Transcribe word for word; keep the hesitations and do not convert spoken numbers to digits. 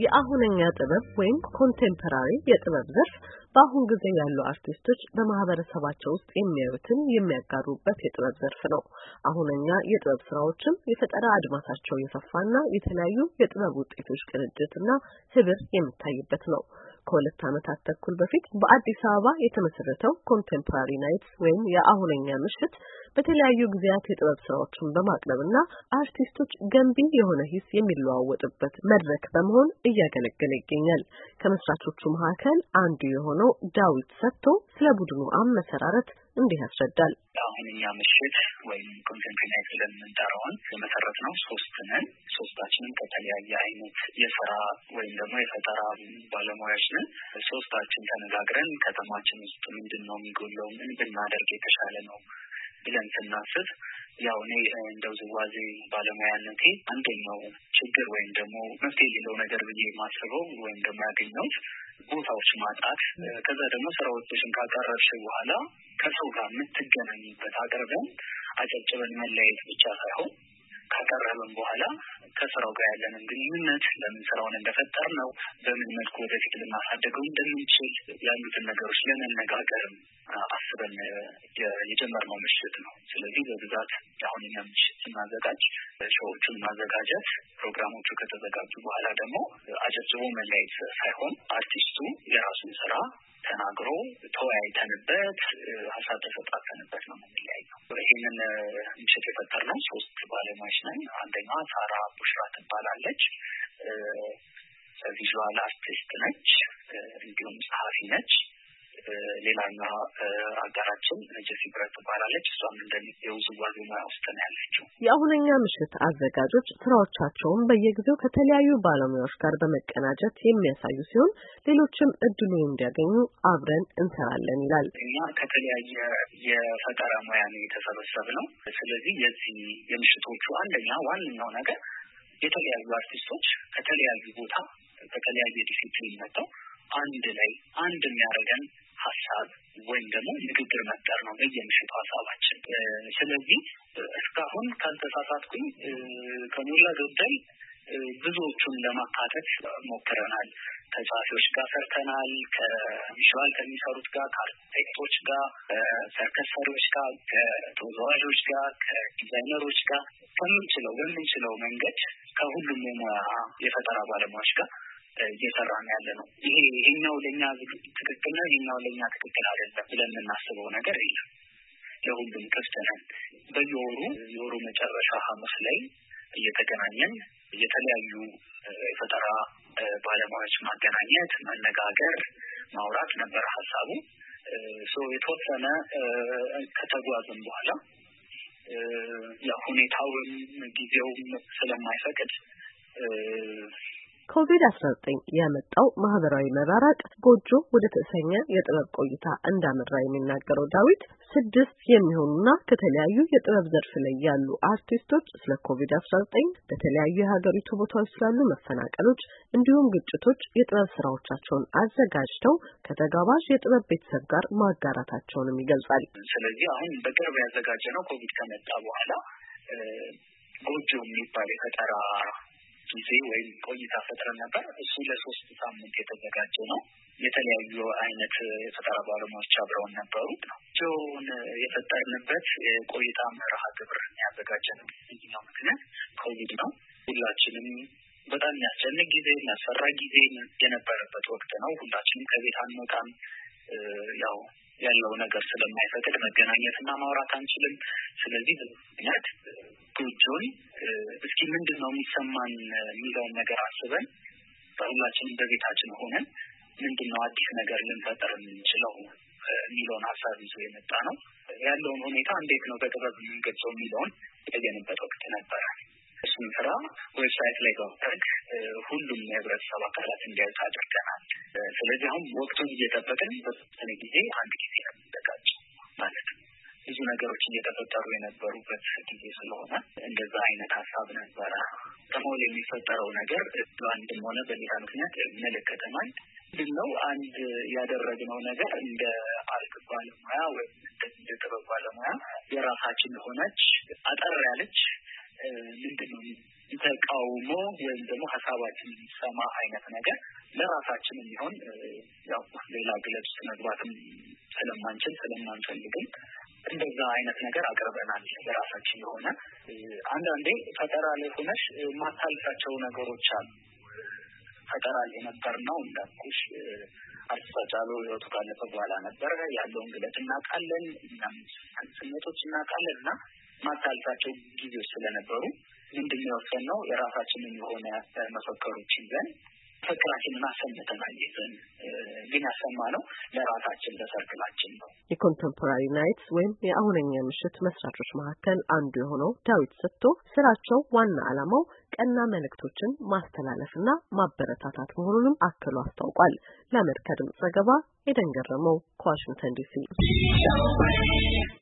የአሁነኛ ጥበብ ወይም ኮንቴምፖራሪ የጥበብ ዘርፍ በአሁን ጊዜ ያሉ አርቲስቶች በማህበረሰባቸው ውስጥ የሚያዩትን የሚያጋሩበት የጥበብ ዘርፍ ነው። አሁነኛ የጥበብ ስራዎችም የፈጠራ አድማሳቸው የሰፋና የተለያዩ የጥበብ ውጤቶች ቅንጅትና ህብር የሚታይበት ነው። ከሁለት ዓመታት ተኩል በፊት በአዲስ አበባ የተመሰረተው ኮንቴምፖራሪ ናይትስ ወይም የአሁነኛ ምሽት በተለያዩ ጊዜያት የጥበብ ስራዎችን በማቅረብና አርቲስቶች ገንቢ የሆነ ሂስ የሚለዋወጡበት መድረክ በመሆን እያገለገለ ይገኛል። ከመስራቾቹ መካከል አንዱ የሆነው ዳዊት ሰጥቶ ስለ ቡድኑ አመሰራረት እንዲህ ያስረዳል። አሁነኛ ምሽት ወይም ኮንቴምፖራሪ ናይትስ ብለን የምንጠራውን የመሰረትነው ሶስት ነን። ሶስታችንም ከተለያየ አይነት የስራ ወይም ደግሞ የፈጠራ ባለሙያዎች ነን። ሶስታችን ተነጋግረን ከተማችን ውስጥ ምንድነው የሚጎለው፣ ምን ብናደርግ የተሻለ ነው ብለን ስናስብ ያው እኔ እንደው ዝዋዜ ባለሙያነቴ አንደኛው ችግር ወይም ደግሞ መፍትሄ የሌለው ነገር ብዬ የማስበው ወይም ደግሞ ያገኘሁት ቦታዎች ማጣት፣ ከዛ ደግሞ ስራዎችን ካቀረብሽ በኋላ ከሰው ጋር የምትገናኝበት አቅርበን አጨብጭበን መለያየት ብቻ ሳይሆን ካቀረበን በኋላ ከስራው ጋር ያለንን ግንኙነት ለምን ስራውን እንደፈጠር ነው በምን መልኩ ወደፊት ልናሳደገው እንደምንችል ያሉትን ነገሮች ለመነጋገርም አስበን የጀመርነው ምሽት ነው። ስለዚህ በብዛት አሁንኛ ምሽት ስናዘጋጅ ሾዎቹን ማዘጋጀት፣ ፕሮግራሞቹ ከተዘጋጁ በኋላ ደግሞ አጨብጭቦ መለያየት ሳይሆን አርቲስቱ የራሱን ስራ ተናግሮ ተወያይተንበት ሀሳብ ተሰጣጥተንበት ነው የምንለያየው። ይህንን ምሽት የፈጠርነው ሶስት ባለሙያዎች ነን። አንደኛዋ ሳራ ቡሽራ ትባላለች። ቪዥዋል አርቲስት ነች፣ እንዲሁም ጸሐፊ ነች። ሌላኛዋ አጋራችን ጀሲ ብረት ትባላለች። እሷም እንደዚህ የውዝዋዜ ሙያ ውስጥ ነው ያለችው። የአሁነኛ ምሽት አዘጋጆች ስራዎቻቸውን በየጊዜው ከተለያዩ ባለሙያዎች ጋር በመቀናጀት የሚያሳዩ ሲሆን ሌሎችም እድሉን እንዲያገኙ አብረን እንሰራለን ይላል። እኛ ከተለያየ የፈጠራ ሙያ ነው የተሰበሰብነው። ስለዚህ የዚህ የምሽቶቹ አንደኛ ዋነኛው ነገር የተለያዩ አርቲስቶች ከተለያዩ ቦታ በተለያየ ዲሲፕሊን መጥተው አንድ ላይ አንድ የሚያደርገን ሀሳብ ወይም ደግሞ ንግግር መፍጠር ነው በየምሽቱ ሀሳባችን። ስለዚህ እስካሁን ካልተሳሳትኩኝ ከሞላ ጎደል ብዙዎቹን ለማካተት ሞክረናል። ከጸሐፊዎች ጋር ሰርተናል፣ ከቪዥዋል ከሚሰሩት ጋር፣ ከአርክቴክቶች ጋር፣ ከሰርከስ ሰሪዎች ጋር፣ ከተወዛዋዦች ጋር፣ ከዲዛይነሮች ጋር ከምንችለው በምንችለው መንገድ ከሁሉም የሙያ የፈጠራ ባለሙያዎች ጋር እየሰራን ያለ ነው። ይሄ ይሄኛው ለኛ ትክክል ነው፣ ይሄኛው ለኛ ትክክል አይደለም ብለን የምናስበው ነገር የለም። ለሁሉም ክፍት ነን። በየወሩ የወሩ መጨረሻ ሐሙስ ላይ እየተገናኘን የተለያዩ የፈጠራ ባለሙያዎች ማገናኘት፣ መነጋገር፣ ማውራት ነበር ሐሳቡ። ሶ የተወሰነ ከተጓዝን በኋላ ያ ሁኔታውም ጊዜውም ስለማይፈቅድ ኮቪድ አስራ ዘጠኝ ያመጣው ማህበራዊ መራራቅ ጎጆ ወደ ተሰኘ የጥበብ ቆይታ እንዳመራ የሚናገረው ዳዊት ስድስት የሚሆኑና ከተለያዩ የጥበብ ዘርፍ ላይ ያሉ አርቲስቶች ስለ ኮቪድ አስራ ዘጠኝ በተለያዩ የሀገሪቱ ቦታዎች ስላሉ መፈናቀሎች እንዲሁም ግጭቶች የጥበብ ስራዎቻቸውን አዘጋጅተው ከተጋባዥ የጥበብ ቤተሰብ ጋር ማጋራታቸውንም ይገልጻል። ስለዚህ አሁን በቅርብ ያዘጋጀነው ኮቪድ ከመጣ በኋላ ጎጆ የሚባል የፈጠራ ጊዜ ወይም ቆይታ ፈጥረን ነበር። እሱ ለሶስት ሳምንት የተዘጋጀ ነው። የተለያዩ አይነት የፈጠራ ባለሙያዎች አብረውን ነበሩ። ጆን የፈጠርንበት የቆይታ መርሃ ግብር ያዘጋጀንበት ነው ምክንያት ኮቪድ ነው። ሁላችንም በጣም የሚያስጨንቅ ጊዜ፣ የሚያስፈራ ጊዜ የነበረበት ወቅት ነው። ሁላችንም ከቤት አንወጣም። ያው ያለው ነገር ስለማይፈቅድ መገናኘትና ማውራት አንችልም። ስለዚህ ምክንያት ጎጆን እስኪ ምንድነው የሚሰማን የሚለውን ነገር አስበን ሁላችንም በቤታችን ሆነን ምንድነው አዲስ ነገር ልንፈጠር የምንችለው የሚለውን ሀሳብ ይዞ የመጣ ነው። ያለውን ሁኔታ እንዴት ነው በጥበብ የምንገልጸው የሚለውን የለየንበት ወቅት ነበረ። እሱን ስራ ዌብሳይት ላይ በማድረግ ሁሉም የህብረተሰብ አካላት እንዲያዩት አድርገናል። ስለዚህ አሁን ወቅቱን እየጠበቅን በተወሰነ ጊዜ አንድ ጊዜ ነው የሚዘጋጀው ማለት ነው። ብዙ ነገሮች እየተፈጠሩ የነበሩበት ጊዜ ስለሆነ እንደዛ አይነት ሀሳብ ነበረ። ተሞል የሚፈጠረው ነገር በአንድም ሆነ በሌላ ምክንያት መለከተናል። ምንድነው አንድ ያደረግነው ነገር እንደ አርት ባለሙያ ወይም እንደ ጥበብ ባለሙያ የራሳችን ሆነች አጠር ያለች ምንድነው ተቃውሞ ወይም ደግሞ ሐሳባችን ሰማ አይነት ነገር ለራሳችን የሚሆን ያው ሌላ ግለጽ መግባትም ስለማንችል ስለማንፈልግም እንደዛ አይነት ነገር አቀርበናል። ለራሳችን የሆነ አንዳንዴ ፈጠራ ላይ ሆነሽ ማታልፋቸው ነገሮች አሉ። ፈጠራ የነበርነው እንዳልኩሽ አርቲስታቻሎ ህይወቱ ካለፈ በኋላ ነበር ያለውን ግለጽ እናውቃለን፣ እኛም ስሜቶች እናውቃለንና ማታልፋቸው ጊዜዎች ስለነበሩ ምንድነው የወሰነው የራሳችንን የሆነ መፈክሮች ይዘን ፈክራችንን አሰምተናል። ይዘን ግን ያሰማነው ለራሳችን ለሰርክላችን ነው። የኮንቴምፖራሪ ናይትስ ወይም የአሁነኛ ምሽት መስራቾች መካከል አንዱ የሆነው ዳዊት ሰጥቶ ስራቸው ዋና ዓላማው ቀና መልእክቶችን ማስተላለፍና ማበረታታት መሆኑንም አክሎ አስታውቋል። ለአሜሪካ ድምጽ ዘገባ ኤደን ገረመው ከዋሽንግተን ዲሲ